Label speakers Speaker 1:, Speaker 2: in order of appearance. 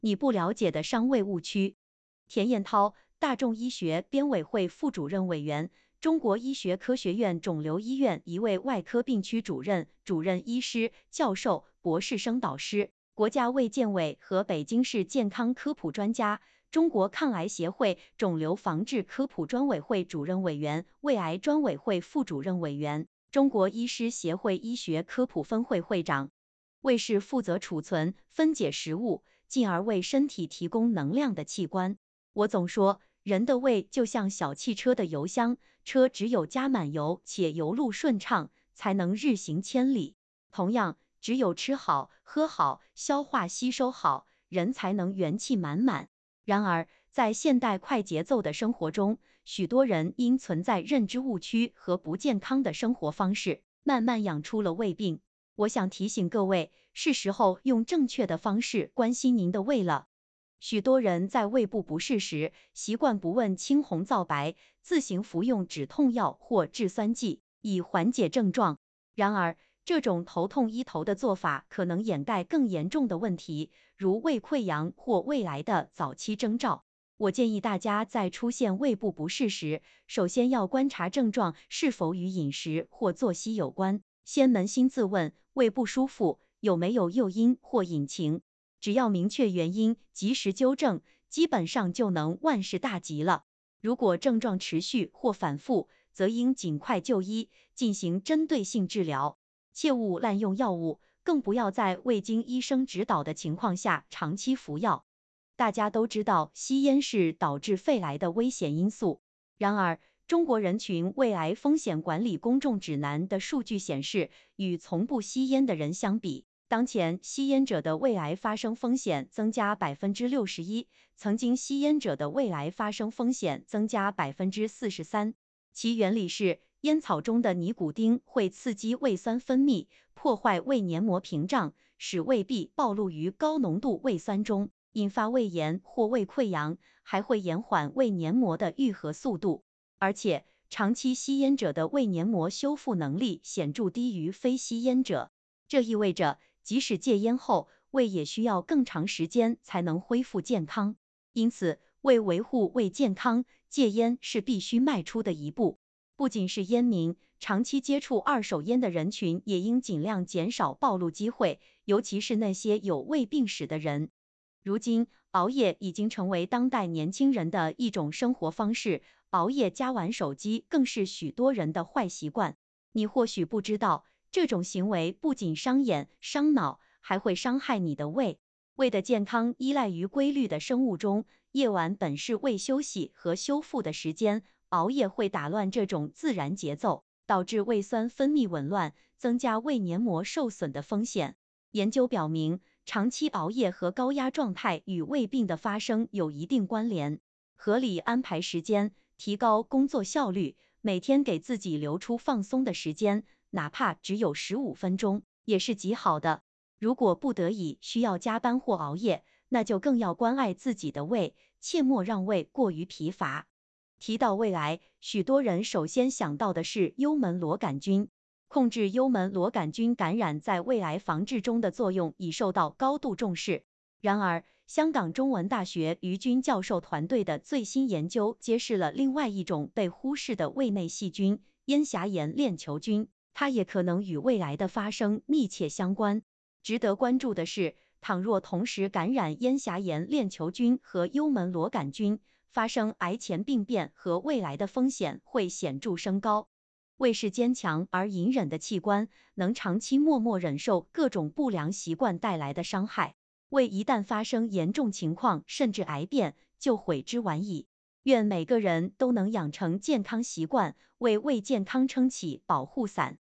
Speaker 1: 你不了解的伤胃误区。田彦涛，大众医学编委会副主任委员，中国医学科学院肿瘤医院一位外科病区主任、主任医师、教授、博士生导师，国家卫健委和北京市健康科普专家，中国抗癌协会肿瘤防治科普专委会主任委员、胃癌专委会副主任委员，中国医师协会医学科普分会会长。胃是负责储存、分解食物，进而为身体提供能量的器官。我总说，人的胃就像小汽车的油箱，车只有加满油且油路顺畅，才能日行千里。同样，只有吃好、喝好、消化吸收好，人才能元气满满。然而，在现代快节奏的生活中，许多人因存在认知误区和不健康的生活方式，慢慢养出了胃病。我想提醒各位，是时候用正确的方式关心您的胃了。许多人在胃部不适时，习惯不问青红皂白，自行服用止痛药或制酸剂，以缓解症状。然而，这种头痛医头的做法可能掩盖更严重的问题，如胃溃疡或胃癌的早期征兆。我建议大家在出现胃部不适时，首先要观察症状是否与饮食或作息有关，先扪心自问，胃不舒服有没有诱因或隐情。只要明确原因，及时纠正，基本上就能万事大吉了。如果症状持续或反复，则应尽快就医，进行针对性治疗。切勿滥用药物，更不要在未经医生指导的情况下长期服药。大家都知道，吸烟是导致肺癌的危险因素。然而，中国人群胃癌风险管理公众指南的数据显示，与从不吸烟的人相比，当前吸烟者的胃癌发生风险增加61%，曾经吸烟者的胃癌发生风险增加43%。其原理是，烟草中的尼古丁会刺激胃酸分泌，破坏胃黏膜屏障，使胃壁暴露于高浓度胃酸中，引发胃炎或胃溃疡，还会延缓胃黏膜的愈合速度。而且，长期吸烟者的胃黏膜修复能力显著低于非吸烟者，这意味着即使戒烟后，胃也需要更长时间才能恢复健康。因此，为维护胃健康，戒烟是必须迈出的一步。不仅是烟民，长期接触二手烟的人群也应尽量减少暴露机会，尤其是那些有胃病史的人。如今，熬夜已经成为当代年轻人的一种生活方式，熬夜加玩手机更是许多人的坏习惯。你或许不知道，这种行为不仅伤眼、伤脑，还会伤害你的胃。胃的健康依赖于规律的生物钟，夜晚本是胃休息和修复的时间，熬夜会打乱这种自然节奏，导致胃酸分泌紊乱，增加胃黏膜受损的风险。研究表明，长期熬夜和高压状态与胃病的发生有一定关联。合理安排时间，提高工作效率，每天给自己留出放松的时间，哪怕只有15分钟，也是极好的。如果不得已需要加班或熬夜，那就更要关爱自己的胃，切莫让胃过于疲乏。提到胃癌，许多人首先想到的是幽门螺杆菌。控制幽门螺杆菌感染在胃癌防治中的作用已受到高度重视。然而，香港中文大学于军教授团队的最新研究揭示了另外一种被忽视的胃内细菌——咽峡炎链球菌，它也可能与胃癌的发生密切相关。值得关注的是，倘若同时感染咽峡炎链球菌和幽门螺杆菌，发生癌前病变和胃癌的风险会显著升高。胃是坚强而隐忍的器官，能长期默默忍受各种不良习惯带来的伤害。胃一旦发生严重情况，甚至癌变，就悔之晚矣。愿每个人都能养成健康习惯，为胃健康撑起保护伞。